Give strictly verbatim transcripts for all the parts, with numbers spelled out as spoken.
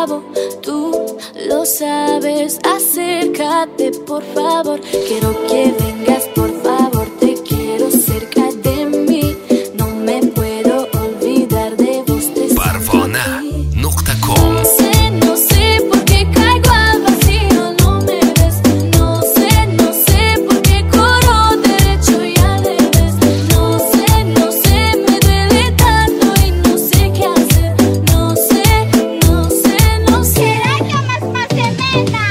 acabo. Tú lo sabes, acércate por favor. Quiero que vengas por favor, te quiero cerca de mí. No me puedo olvidar de vos. Parvona punto com. No sé por qué caigo al vacío, no me ves. No sé, no sé por qué corro derecho y al revés. No sé, no sé, me duele tanto y no sé qué hacer. No sé, no sé, no sé. ¿Será que más más semana?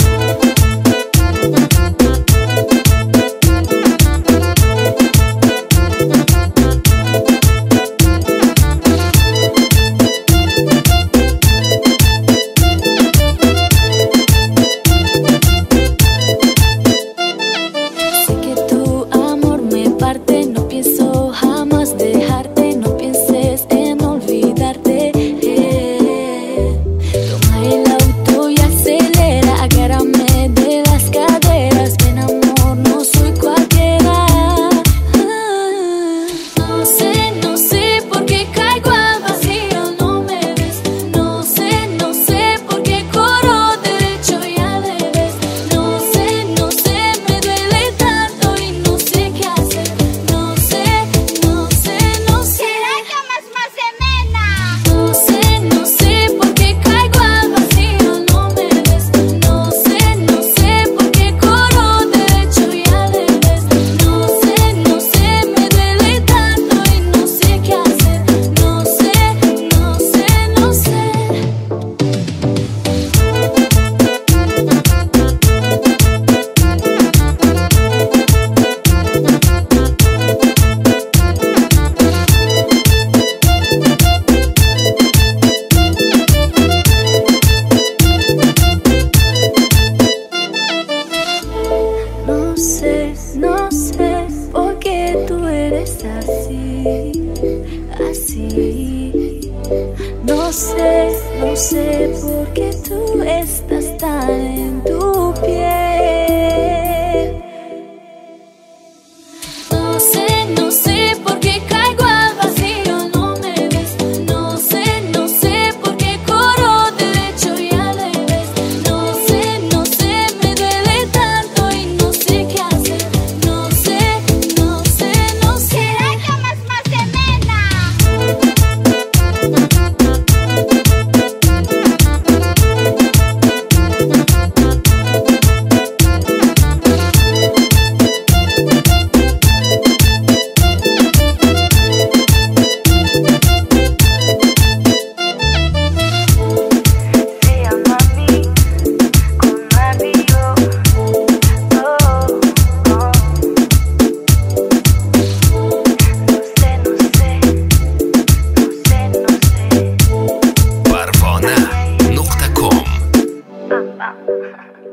Sé que tu amor me parte, no pienso jamás dejarte, no pienses en olvidarte. Eh, Toma el auto y acelera, agárrame de las caderas, ven amor, no soy cualquiera. Ah, no sé, no sé por qué caigo al vacío, no me ves. No sé, no sé por qué corro derecho y al revés. No sé, no sé, me duele tanto y no sé qué hacer. No sé, no sé, no sé. ¿Será que más más semana? No sé, no sé por qué caigo al vacío, no me ves. No sé, no sé por qué corro derecho y al revés. No sé, no sé, me duele tanto y no sé qué hacer. No sé, no sé, no sé. No sé, no sé por qué tú eres así, así. No sé, no sé por qué tú estás tan en tu piel. No sé, no sé por qué caigo al vacío, no me ves. No sé, no sé por qué corro derecho y al revés. No sé, no sé, me duele tanto y no sé qué hacer. No sé, no sé, no sé. ¿Será que más más semana? Se llama a mí con Mario. Oh, oh. No sé, no sé, no sé, no sé. Parvona punto com. Ah, ah.